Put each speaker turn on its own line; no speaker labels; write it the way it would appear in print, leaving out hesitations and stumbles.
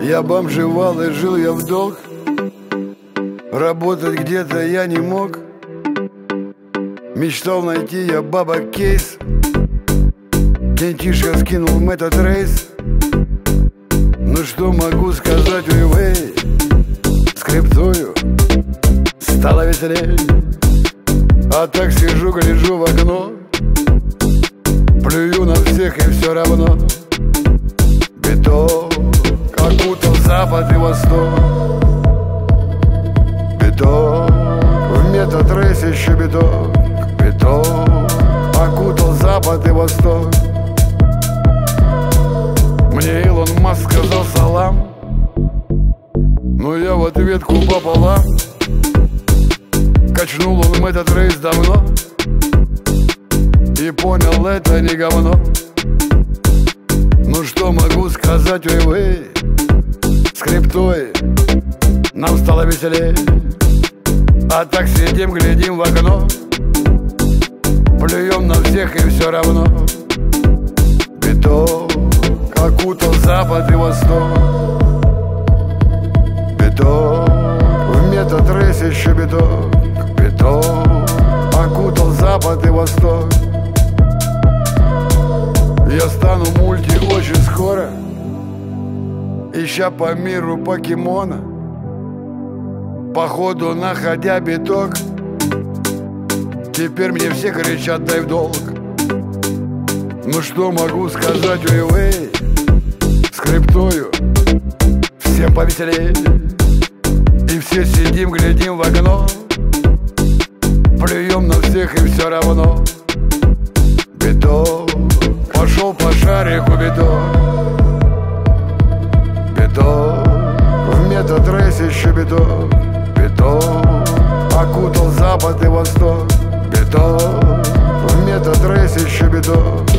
Я бомжевал и жил я в долг. Работать где-то я не мог. Мечтал найти я бабок кейс. Кентишка скинул в этот рейс. Ну что могу сказать, уивей, скриптую стало веселей. А так сижу, гляжу в окно, плюю на всех и все равно. Биток окутал запад и восток. Биток в метатрейсе еще биток. Биток окутал запад и восток. Мне Илон Маск сказал салам, но я в ответку пополам. Качнул он этот рейс давно и понял, это не говно. Ну что могу сказать, уивей, скриптой нам стало веселей. А так сидим, глядим в окно, плюем на всех и все равно. Биток окутал запад и восток. Биток в метатрейсе еще биток. Биток окутал запад и восток. Я стану мульти очень скоро, ища по миру покемона, походу находя биток. Теперь мне все кричат: дай в долг. Ну что могу сказать, уивей, скриптую всем повеселей. И все сидим, глядим в окно, плюем на всех и все равно. Биток пошел по шарику, биток. Биток в метатрейсе еще биток. Биток окутал запад и восток. Биток в метатрейсе еще биток.